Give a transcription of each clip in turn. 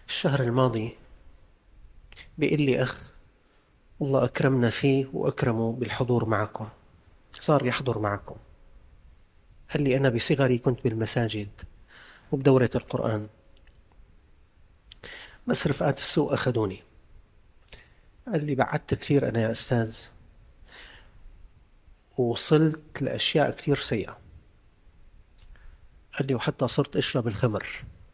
الشهر الماضي بيقول لي أخ: الله أكرمنا فيه وأكرمه بالحضور معكم، صار يحضر معكم. قال لي: أنا بصغري كنت بالمساجد وبدورة القرآن، بس رفقات السوء أخذوني. قال لي: بعدت كثير أنا يا أستاذ، ووصلت لأشياء كثير سيئة. قال لي: وحتى صرت أشرب الخمر.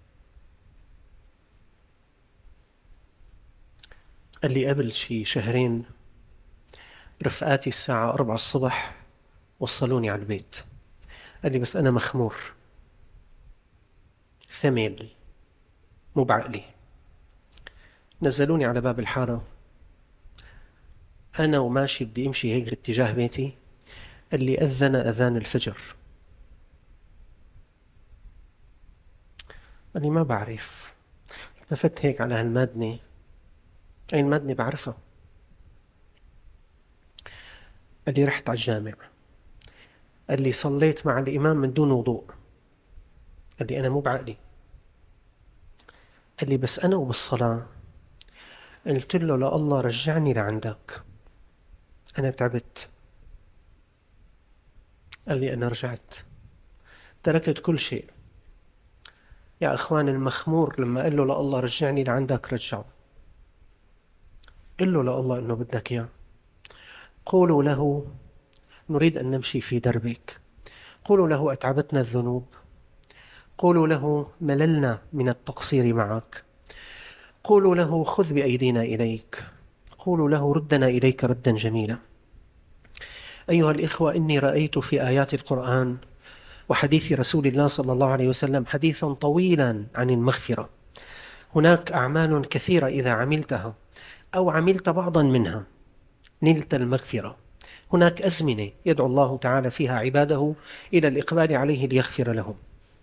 قال لي: قبل شي شهرين رفقاتي الساعة 4 الصبح وصلوني على البيت. قال لي: بس أنا مخمور، ثمل، مو بعقلي. نزلوني على باب الحارة، أنا وماشي بدي أمشي هيك باتجاه بيتي، قال لي: أذن أذان الفجر. قال لي: ما بعرف. التفت هيك على هالمادنة، أي المادنة بعرفها. قال لي: رحت على الجامع. قال لي: صليت مع الإمام من دون وضوء. قال لي: أنا مو بعقلي. قال لي: بس أنا وبالصلاة قلت له: لا الله رجعني لعندك، أنا تعبت. قال لي: أنا رجعت، تركت كل شيء. يا أخوان، المخمور لما قال له: لا الله رجعني لعندك، رجعه. قل له: لا الله إنه بدك إياه. قولوا له: نريد أن نمشي في دربك. قولوا له: أتعبتنا الذنوب. قولوا له: مللنا من التقصير معك. قولوا له: خذ بأيدينا إليك. قولوا له: ردنا إليك ردا جميلا. أيها الإخوة، إني رأيت في آيات القرآن وحديث رسول الله صلى الله عليه وسلم حديثا طويلا عن المغفرة. هناك أعمال كثيرة إذا عملتها أو عملت بعضا منها نلت المغفرة. هناك أزمنة يدعو الله تعالى فيها عباده إلى الإقبال عليه ليغفر لهم.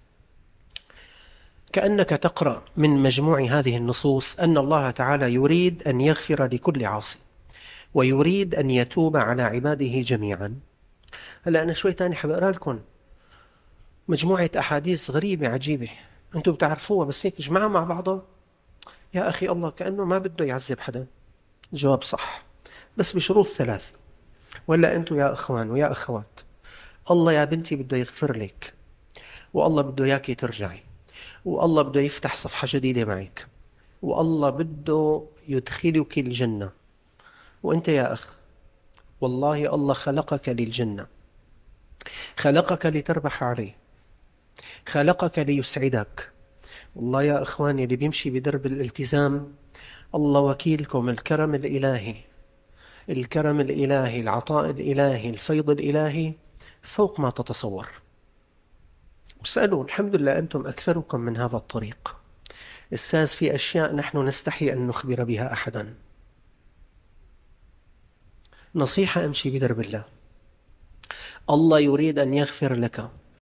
كأنك تقرأ من مجموع هذه النصوص أن الله تعالى يريد أن يغفر لكل عاصي، ويريد أن يتوب على عباده جميعا. هلأ أنا شوي تاني حبقرأ لكم مجموعة أحاديث غريبة عجيبة، أنتم بتعرفوها بس هيك اجمعها مع بعضها. يا أخي، الله كأنه ما بده يعذب حدا. الجواب صح، بس بشروط ثلاث. ولا أنتم يا أخوان ويا أخوات، الله يا بنتي بده يغفر لك، والله بده إياكي ترجعي، والله بده يفتح صفحة جديدة معك، والله بده يدخلك الجنة. وأنت يا أخ، والله الله خلقك للجنة، خلقك لتربح عليه، خلقك ليسعدك. والله يا أخواني، اللي بيمشي بدرب الالتزام الله وكيلكم، الكرم الإلهي، الكرم الإلهي، العطاء الإلهي، الفيض الإلهي فوق ما تتصور. واسألوا، الحمد لله أنتم أكثركم من هذا الطريق. أستاذ، في أشياء نحن نستحي أن نخبر بها أحدا. نصيحة: امشي بدرب الله. الله يريد أن يغفر لك،